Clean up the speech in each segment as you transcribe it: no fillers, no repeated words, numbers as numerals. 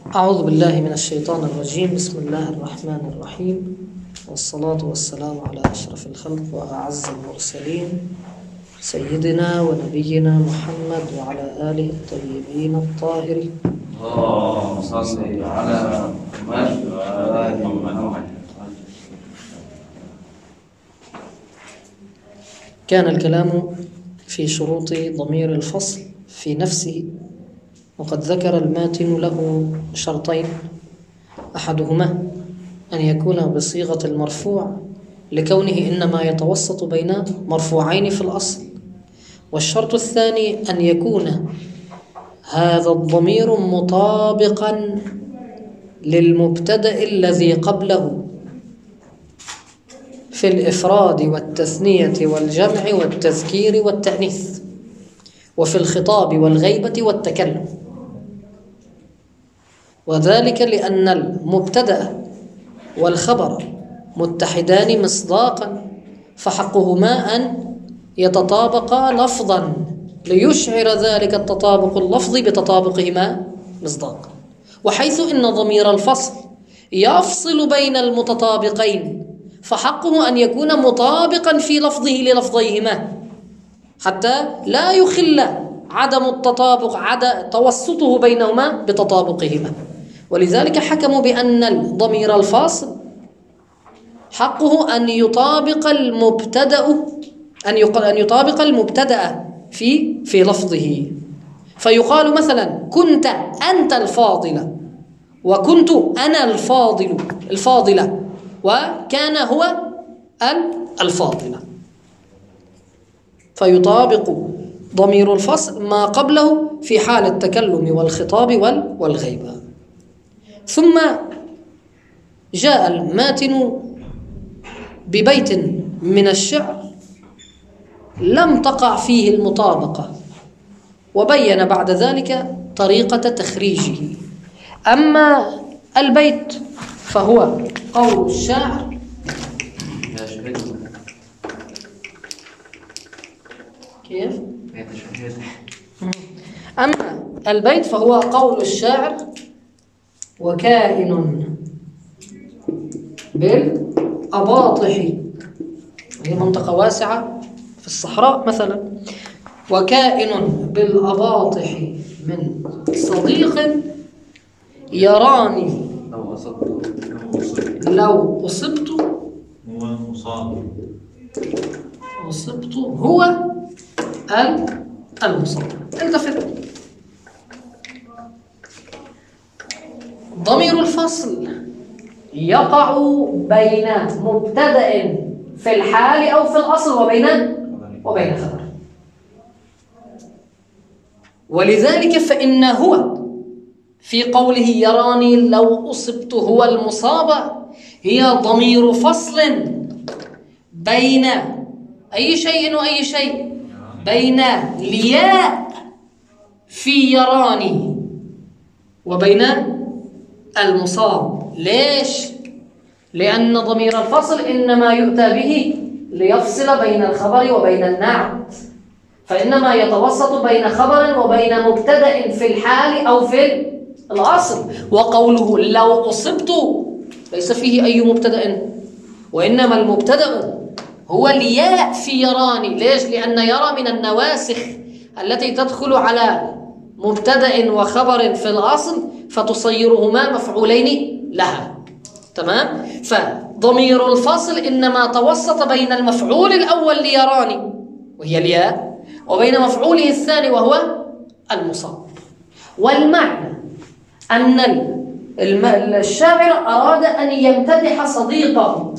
أعوذ بالله من الشيطان الرجيم. بسم الله الرحمن الرحيم، والصلاة والسلام على أشرف الخلق وأعز المرسلين سيدنا ونبينا محمد وعلى آله الطيبين الطاهرين. اللهم صل على محمد وعلى آل محمد. كان الكلام في شروط ضمير الفصل في نفسه، وقد ذكر الماتن له شرطين: أحدهما أن يكون بصيغة المرفوع لكونه إنما يتوسط بين مرفوعين في الأصل، والشرط الثاني أن يكون هذا الضمير مطابقا للمبتدأ الذي قبله في الإفراد والتثنية والجمع والتذكير والتأنيث، وفي الخطاب والغيبة والتكلم. وذلك لأن المبتدأ والخبر متحدان مصداقا، فحقهما أن يتطابقا لفظا ليشعر ذلك التطابق اللفظي بتطابقهما مصداقا. وحيث إن ضمير الفصل يفصل بين المتطابقين، فحقه أن يكون مطابقا في لفظه للفظيهما حتى لا يخل عدم التطابق توسطه بينهما بتطابقهما. ولذلك حكموا بأن الضمير الفاصل حقه أن يطابق المبتدأ في لفظه. فيقال مثلا: كنت أنت الفاضلة، وكنت أنا الفاضلة، وكان هو الفاضلة. فيطابق ضمير الفصل ما قبله في حال التكلم والخطاب والغيبة. ثم جاء الماتن ببيت من الشعر لم تقع فيه المطابقة، وبين بعد ذلك طريقة تخريجه. أما البيت فهو قول الشاعر: كيف؟ أما البيت فهو قول الشاعر: وكائن بالأباطح، هي منطقة واسعة في الصحراء مثلا، وكائن بالأباطح من صديق يراني لو أصبت هو المصاب. التفت، ضمير الفصل يقع بين مبتدأ في الحال أو في الأصل وبين خبر. ولذلك فإن هو في قوله يراني لو أصبت هو المصاب هي ضمير فصل بين أي شيء وأي شيء، بين الياء في يراني وبين المصاب. ليش؟ لأن ضمير الفصل إنما يؤتى به ليفصل بين الخبر وبين النعت، فإنما يتوسط بين خبر وبين مبتدأ في الحال أو في الأصل. وقوله لو أصبت ليس فيه أي مبتدأ، وإنما المبتدأ هو الياء في يراني. ليش؟ لأن يرى من النواسخ التي تدخل على مبتدأ وخبر في الأصل فتصيرهما مفعولين لها. تمام؟ فضمير الفصل إنما توسط بين المفعول الأول ليراني وهي الياء وبين مفعوله الثاني وهو المصاب. والمعنى أن الشاعر أراد أن يمتدح صديقه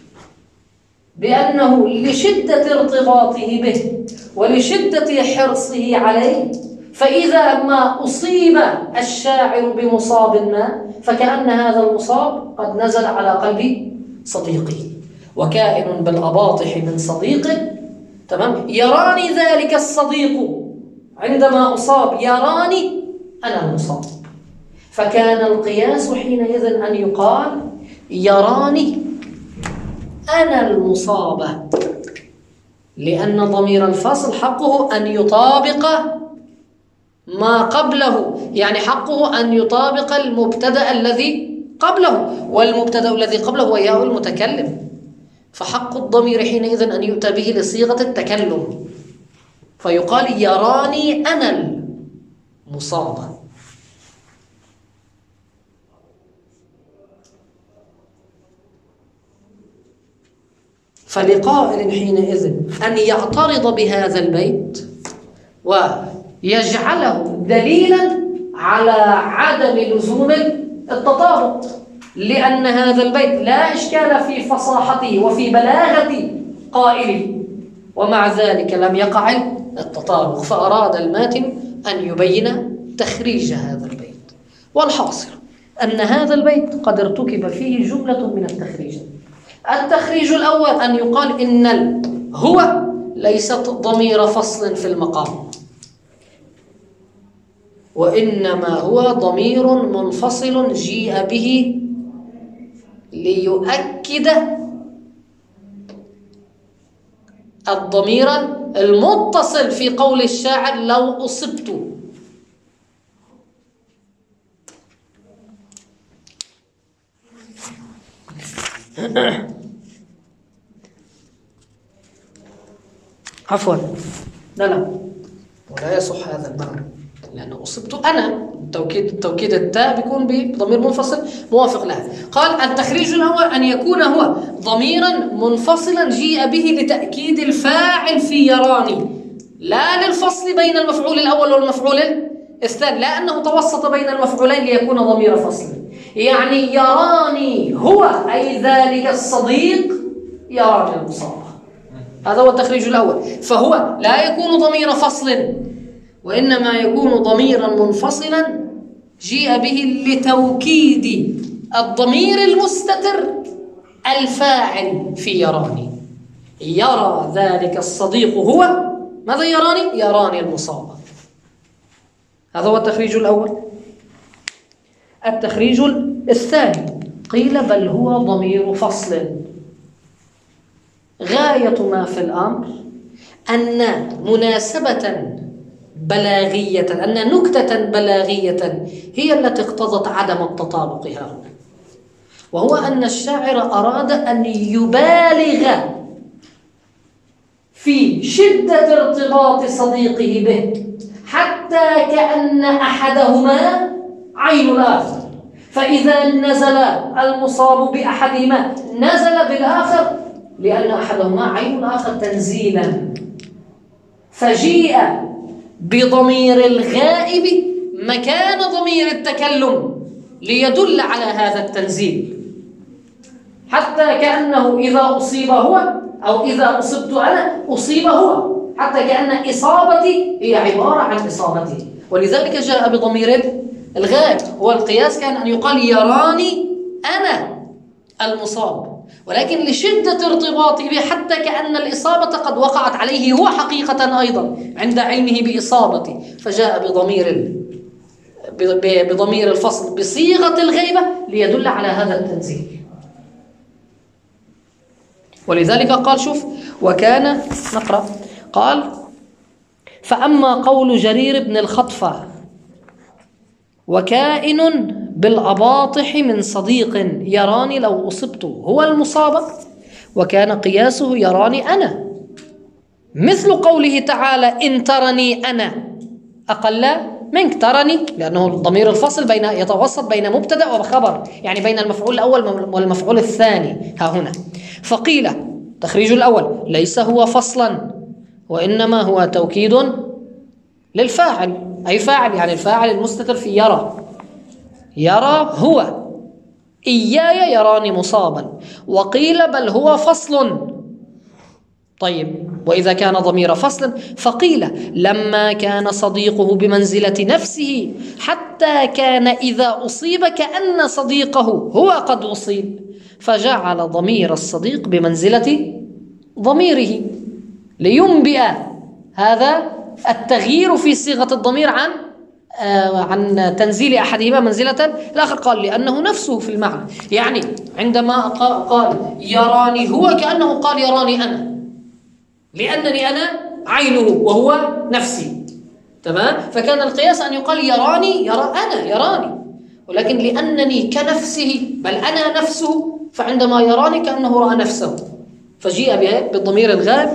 بأنه لشدة ارتباطه به ولشدة حرصه عليه، فإذا ما أصيب الشاعر بمصاب ما فكأن هذا المصاب قد نزل على قلب صديقه. وكائن بالأباطح من صديق، تمام، يراني ذلك الصديق عندما أصاب، يراني أنا المصاب. فكان القياس حينئذ أن يقال يراني أنا المصابة، لأن ضمير الفصل حقه أن يطابق ما قبله، يعني حقه أن يطابق المبتدأ الذي قبله، والمبتدأ الذي قبله هو ياء المتكلم، فحق الضمير حينئذ أن يؤتى به لصيغة التكلم، فيقال يراني أنا المصابة. فلقائل حينئذ أن يعترض بهذا البيت ويجعله دليلا على عدم لزوم التطابق، لأن هذا البيت لا إشكال في فصاحته وفي بلاغة قائله، ومع ذلك لم يقع التطابق، فأراد الماتن أن يبين تخريج هذا البيت. والحاصل أن هذا البيت قد ارتكب فيه جملة من التخريج. التخريج الأول أن يقال إن هو ليست ضمير فصل في المقام، وإنما هو ضمير منفصل جيء به ليؤكد الضمير المتصل في قول الشاعر لو أصبت. عفوا، لا ولا يصح هذا المعنى، لأنه أصبت أنا، توكيد التاء بيكون بضمير منفصل موافق لها. قال التخريج الأول أن يكون هو ضميرا منفصلا جيء به لتأكيد الفاعل في يراني، لا للفصل بين المفعول الأول والمفعول الثاني، لا أنه توسط بين المفعولين ليكون ضمير فصل. يعني يراني هو أي ذلك الصديق يراني المصابة، هذا هو التخريج الأول. فهو لا يكون ضمير فصل، وإنما يكون ضميرا منفصلا جيء به لتوكيد الضمير المستتر الفاعل في يراني. يرى ذلك الصديق هو ماذا يراني؟ يراني المصابة. هذا هو التخريج الأول. التخريج الثاني قيل بل هو ضمير فصل. غاية ما في الأمر أن مناسبة بلاغية، أن نكتة بلاغية هي التي اقتضت عدم التطابق هنا، وهو أن الشاعر أراد أن يبالغ في شدة ارتباط صديقه به حتى كأن أحدهما عين الآخر، فإذا نزل المصاب بأحدهما نزل بالآخر لأن أحدهما عين الآخر تنزيلا، فجيء بضمير الغائب مكان ضمير التكلم ليدل على هذا التنزيل، حتى كأنه إذا أصيب هو أو إذا أصبت أنا أصيب هو، حتى كأن إصابتي هي عبارة عن إصابتي، ولذلك جاء بضمير الغائب. هو القياس كان أن يقال يراني أنا المصاب، ولكن لشدة ارتباطه به حتى كأن الإصابة قد وقعت عليه هو حقيقة أيضا عند علمه بإصابته، فجاء بضمير الفصل بصيغة الغيبة ليدل على هذا التنزيل. ولذلك قال شوف وكان نقرأ قال فأما قول جرير بن الخطفة وكائن بالأباطح من صديق يراني لو أصبت هو المصاب، وكان قياسه يراني أنا، مثل قوله تعالى إن ترني أنا أقل منك، ترني لأنه ضمير الفصل يتوسط بين مبتدأ وخبر، يعني بين المفعول الأول والمفعول الثاني ها هنا. فقيل تخريج الأول ليس هو فصلا، وإنما هو توكيد للفاعل، أي فاعل يعني الفاعل المستتر في يرى هو إياي يراني مصابا. وقيل بل هو فصل. طيب وإذا كان ضمير فصل فقيل لما كان صديقه بمنزلة نفسه حتى كان إذا أصيب كأن صديقه هو قد أصيب، فجعل ضمير الصديق بمنزلة ضميره لينبئ هذا التغيير في صيغة الضمير عن تنزيل أحدهما منزلة الآخر. قال لأنه نفسه في المعنى، يعني عندما قال يراني هو كأنه قال يراني أنا، لأنني أنا عينه وهو نفسي. تمام؟ فكان القياس أن يقال يراني، يرى أنا، يراني، ولكن لأنني كنفسه بل أنا نفسه، فعندما يراني كأنه رأى نفسه، فجيء بالضمير الغائب.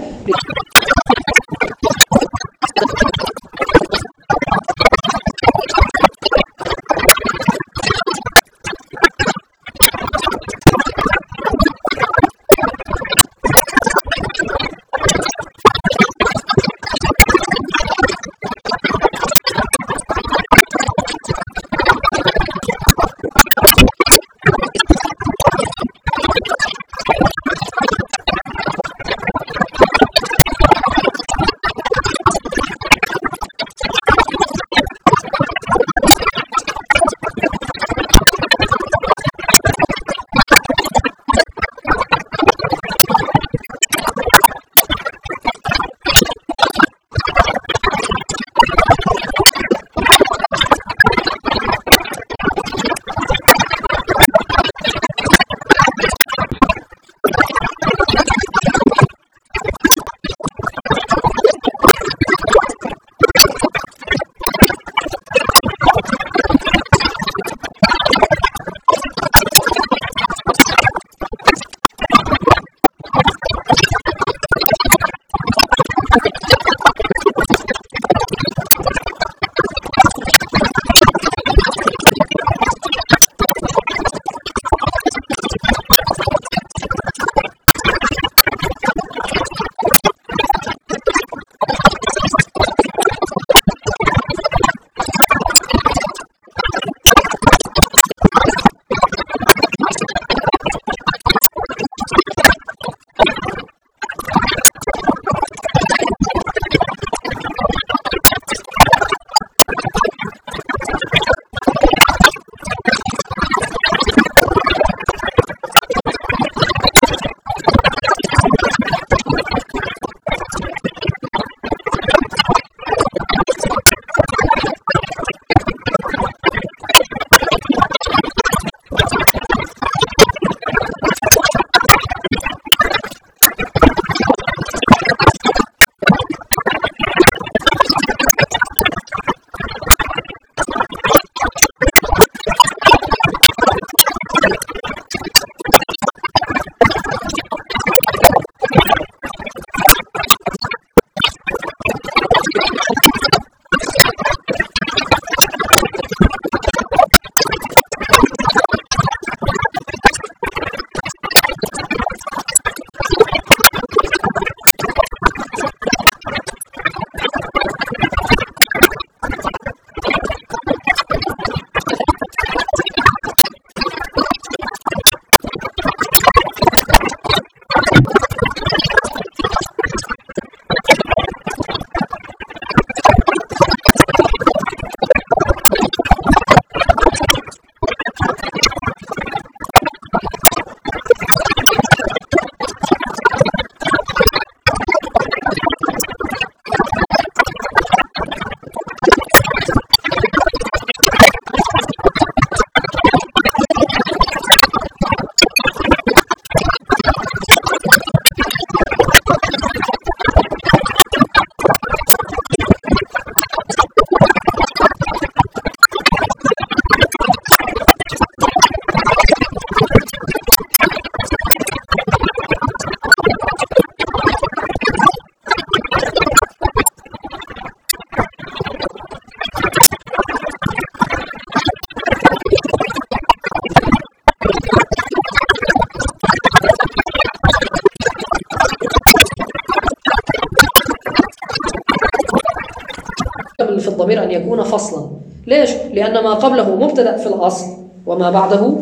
في الضمير أن يكون فصلا. ليش؟ لأن ما قبله مبتدأ في الأصل وما بعده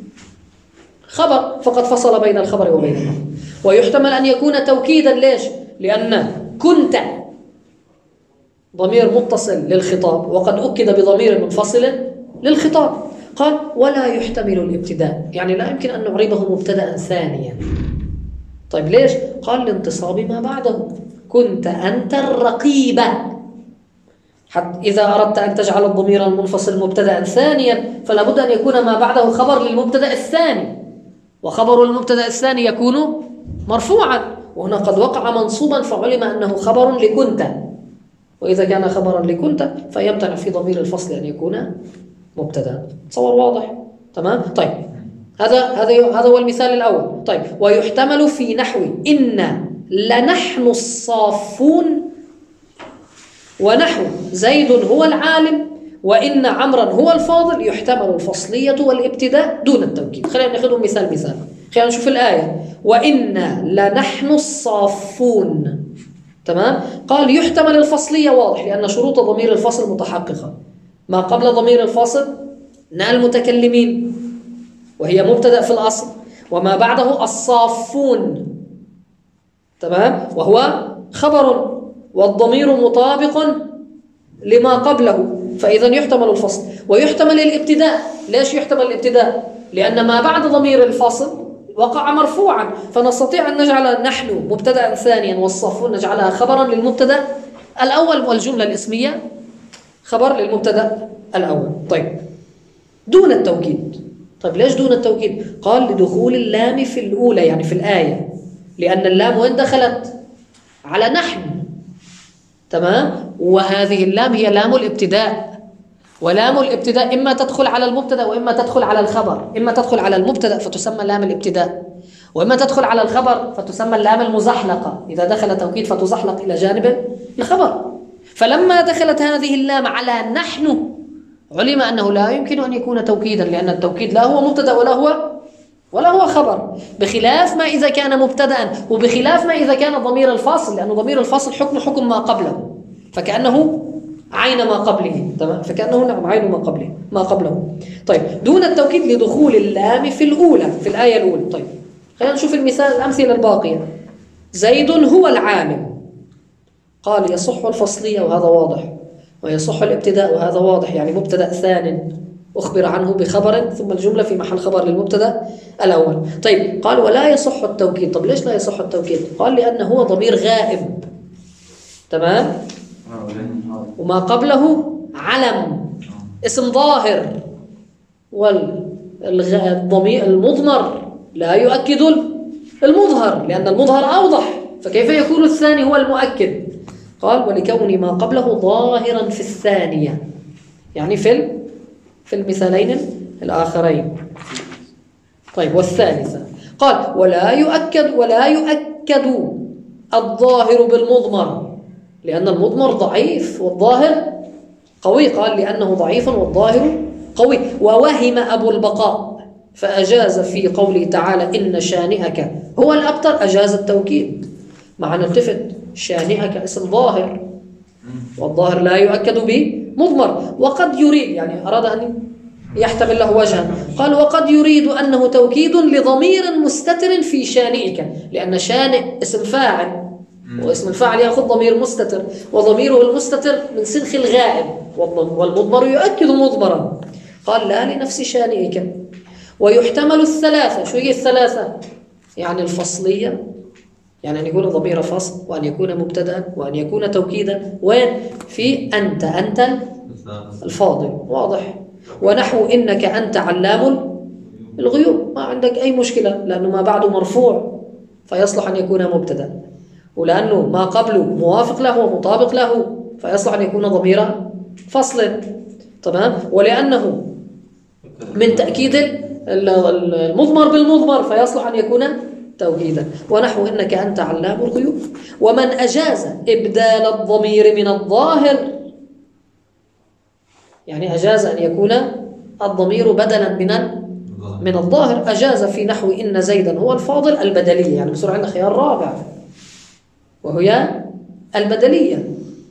خبر، فقد فصل بين الخبر وبين النفي. ويحتمل أن يكون توكيدا. ليش؟ لأن كنت ضمير متصل للخطاب وقد أكد بضمير منفصل للخطاب. قال ولا يحتمل الابتداء، يعني لا يمكن أن نعربه مبتدأ ثانيا. طيب ليش؟ قال لانتصاب ما بعده، كنت أنت الرقيب. حتى إذا أردت أن تجعل الضمير المنفصل مبتدأ ثانيا فلا بد أن يكون ما بعده خبر للمبتدأ الثاني، وخبر المبتدأ الثاني يكون مرفوعا، وهنا قد وقع منصوبا فعلم أنه خبر لكنت، وإذا كان خبرا لكنت فيمتنع في ضمير الفصل أن يكون مبتدا. تصور واضح؟ تمام؟ طيب هذا هو المثال الأول. طيب ويحتمل في نحو إن لنحن الصافون ونحو زيد هو العالم وإن عمرا هو الفاضل يحتمل الفصلية والابتداء دون التوكيد. خلينا ناخذهم مثال. خلينا نشوف الآية وإن لنحن الصافون. تمام؟ قال يحتمل الفصلية واضح لأن شروط ضمير الفصل متحققة. ما قبل ضمير الفصل المتكلمين وهي مبتدأ في الأصل، وما بعده الصافون. تمام؟ وهو خبر والضمير مطابق لما قبله، فإذا يحتمل الفصل ويحتمل الابتداء. ليش يحتمل الابتداء؟ لأن ما بعد ضمير الفصل وقع مرفوعا، فنستطيع أن نجعل نحن مبتدأ ثانيا والصافون نجعلها خبرا للمبتدأ الأول، والجملة الاسمية خبر للمبتدأ الأول. طيب دون التوكيد. طيب ليش دون التوكيد؟ قال لدخول اللام في الأولى يعني في الآية، لأن اللام وين دخلت؟ على نحن. تمام؟ وهذه اللام هي لام الابتداء، ولام الابتداء إما تدخل على المبتدأ وإما تدخل على الخبر. إما تدخل على المبتدأ فتسمى لام الابتداء، وإما تدخل على الخبر فتسمى اللام المزحلقة. إذا دخل توكيد فتزحلق إلى جانب الخبر. فلما دخلت هذه اللام على نحن علم أنه لا يمكن أن يكون توكيدا، لأن التوكيد لا هو مبتدأ ولا هو خبر، بخلاف ما إذا كان مبتدأ، وبخلاف ما إذا كان ضمير الفاصل، لأن ضمير الفاصل حكم ما قبله، فكأنه عين ما قبله. تمام؟ فكأنه نعم عين ما قبله. طيب دون التوكيد لدخول اللام في الأولى في الآية الأولى. طيب خلينا نشوف الأمثلة الباقية. زيد هو العالم. قال يصح الفصلية وهذا واضح، ويصح الابتداء وهذا واضح، يعني مبتدأ ثان أخبر عنه بخبر ثم الجملة في محل خبر للمبتدأ الأول. طيب قال ولا يصح التوكيد. طب ليش لا يصح التوكيد؟ قال لأنه هو ضمير غائب. تمام؟ وما قبله علم اسم ظاهر، والضمير المضمر لا يؤكد المظهر لأن المظهر أوضح، فكيف يكون الثاني هو المؤكد؟ قال ولكون ما قبله ظاهرا في الثانية، يعني في المثالين الآخرين. طيب والثالثة قال ولا يؤكد الظاهر بالمضمر لأن المضمر ضعيف والظاهر قوي. قال لأنه ضعيف والظاهر قوي. ووهم أبو البقاء فأجاز في قوله تعالى إن شانئك هو الأبتر، أجاز التوكيد. مع نلتفت شانئك اسم ظاهر، والظاهر لا يؤكد بمضمر. وقد يريد، يعني أراد أن يحتمل له وجها، قال وقد يريد أنه توكيد لضمير مستتر في شانئك، لأن شانئ اسم فاعل، واسم الفاعل يأخذ ضمير مستتر، وضميره المستتر من سنخ الغائب، والمضمر يؤكد مضمرا. قال لا لنفس شانئك. ويحتمل الثلاثة. شو هي الثلاثة؟ يعني الفصلية، يعني أن يكون ضمير فصل، وأن يكون مبتدأ، وأن يكون توكيدا. وين؟ في أنت الفاضل، واضح. ونحو إنك أنت علام الغيوب، ما عندك أي مشكلة لأنه ما بعده مرفوع فيصلح أن يكون مبتدأ، ولأنه ما قبله موافق له ومطابق له فيصلح أن يكون ضمير فصل. تمام؟ ولأنه من تأكيد المضمر بالمضمر فيصلح أن يكون توكيدا. ونحو إنك أنت علام الغيوب. ومن أجاز إبدال الضمير من الظاهر، يعني أجاز أن يكون الضمير بدلا من الظاهر، أجاز في نحو إن زيدا هو الفاضل البدلية. يعني بصير عندنا خيار رابع وهي البدلية.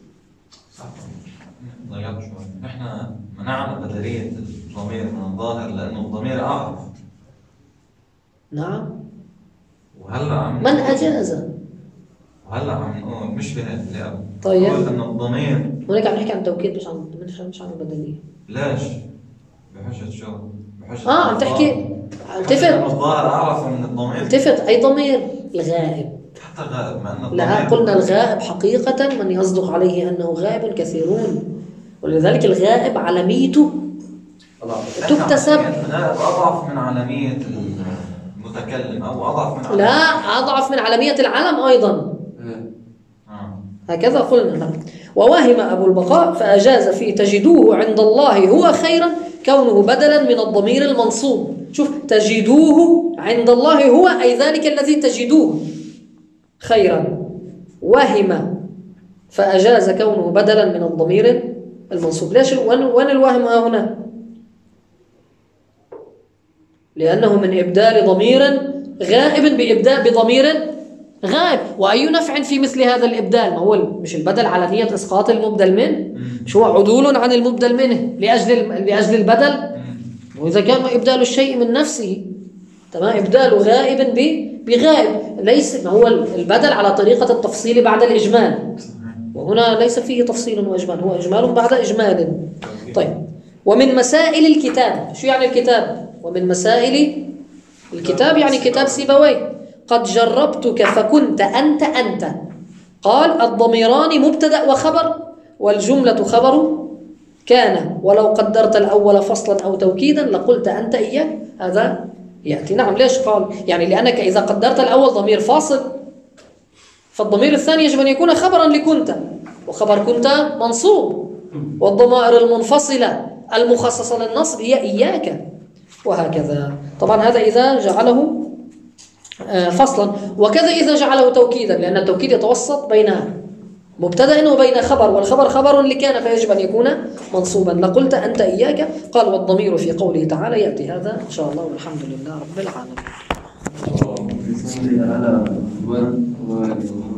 نحن منعنا بدلية الضمير من الظاهر لأنه الضمير أعرف. نعم. وهلا من أجاز؟ وهلا عم نقول مش بهالكلام. طيب. نقول إنه الضمير. هناك عم نحكي عن التوكيد مش عن البدلية. ليش؟ بحجة شو؟ بحجة عم تحكي التفت. الظاهر أعرف من الضمير. التفت أي ضمير؟ الغائب. حتى غائب مع أنه لا، قلنا الغائب حقيقة من يصدق عليه أنه غائب كثيرون، ولذلك الغائب علميته تكتسب. الغائب أضعف من علمية المتكلم أو أضعف من لا، أضعف من علمية العلم أيضا. هكذا قلنا. ووهم أبو البقاء فأجاز فيه تجدوه عند الله هو خيرا كونه بدلا من الضمير المنصوب. شوف، تجدوه عند الله هو أي ذلك الذي تجدوه خيرا، وهم فأجاز كونه بدلا من الضمير المنصوب. ليش وين الوهم هنا؟ لأنه من إبدال ضمير غائب بإبداء بضمير غائب. وأي نفع في مثل هذا الإبدال؟ ما هو مش البدل على نية إسقاط المبدل منه، مش هو عدول عن المبدل منه لأجل البدل. وإذا كان إبدال الشيء من نفسه تمام، إبدال غائب بغائب، ليس ما هو البدل على طريقة التفصيل بعد الإجمال، وهنا ليس فيه تفصيل وإجمال، هو إجمال بعد إجمال. طيب، ومن مسائل الكتاب، شو يعني الكتاب؟ ومن مسائل الكتاب يعني كتاب سيبويه. قد جربتك فكنت أنت. قال الضميران مبتدأ وخبر، والجملة خبر كان، ولو قدرت الأول فصلا أو توكيدا لقلت أنت إياك. هذا يأتي. نعم، ليش قال؟ يعني لأنك إذا قدرت الأول ضمير فاصل فالضمير الثاني يجب أن يكون خبرا لكنت، وخبر كنت منصوب، والضمائر المنفصلة المخصصة للنصب هي إياك، وهكذا. طبعا هذا إذا جعله فصلا، وكذا إذا جعله توكيدا، لأن التوكيد يتوسط بين مبتدأ وبين خبر، والخبر خبر لكان فيجب أن يكون منصوبا. لقلت أنت إياك. قال والضمير في قوله تعالى يأتي هذا إن شاء الله، والحمد لله رب العالمين.